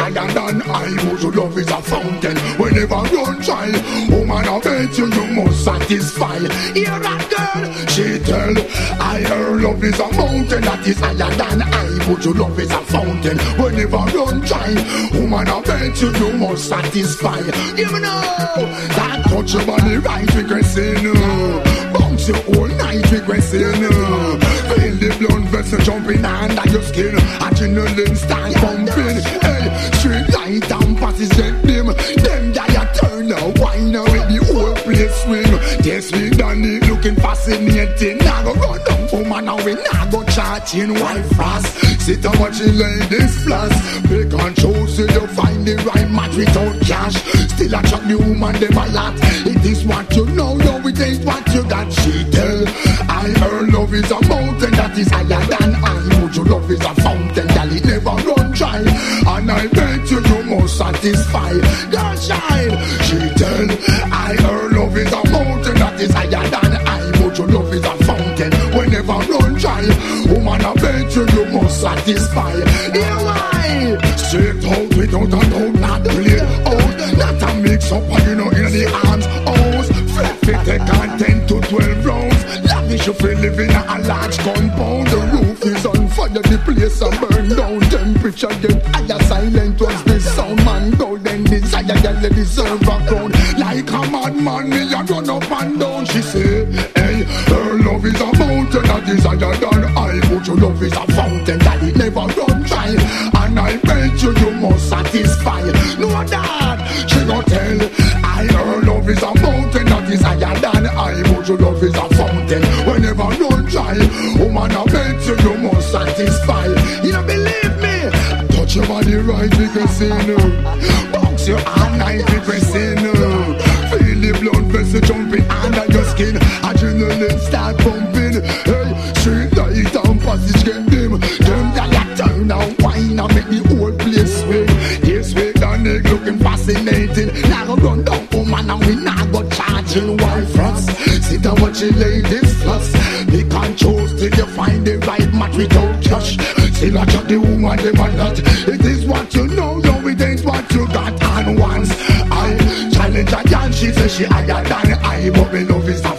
higher than I. But your love is a fountain. Whenever run dry, woman, I bet you must satisfy. Hear that girl? She tell I her love is a mountain that is higher than I. But your love is a fountain. Whenever run dry, woman, I bet you must satisfy. You know that touch your body right regressing. Bounce you all night regressing. Feel the blood vessel jumping under your skin. Adrenaline start pumping. Hey, straight light and passes jet dim. Them guy turn now, wine now with the whole place swing. This week done it looking fascinating. Now go run down woman now we now go charging white fast. Sit and watch the ladies flash. Pick and choose till you find the right match without cash. Still I chat the woman them a lot. It is what you know, no it ain't what you got. She tell I her love is a mountain that is higher than I. But your love is a fountain that it never run dry. And I bet you must satisfy. Girl child, she tell I her love is a mountain that is higher than I. But your love is a fountain whenever run dry. Woman I bet you must satisfy. Hear why? Straight out without a doubt, not play out. Not a mix up and you know in the arms house. Fluffy take on 10 to 12 rounds. Lavish you feel living in a large compound. The roof is on fire, the place a burn down. Temperature get higher, silent was the sound. Man golden desire, girl you deserve a crown. Like a madman, me a run up and down. She say, hey, her love is a mountain that is higher than I. But your love is a fountain that it never run dry. And I bet you must satisfy. Know that she gon' tell I her love is a mountain that is higher than I. But your love is a fountain whenever run dry. Woman I bet you must satisfy. You don't believe me? Touch your body right because you know. Bounce your all night because you know. Feel the blood vessel jumping under your skin. Adrenaline start pumping. Hey, straight light and passage get dim. Them that turn now wine and make the whole place swing. This way the neck looking fascinating. Now go run down woman and we now go charging white frost. Sit and watch the ladies fuss. They can't choose till you find the right match without cash. Still I chat the woman them and that. It is what you know, no it ain't what you got. And once I challenge her and she says she higher than I. But me love is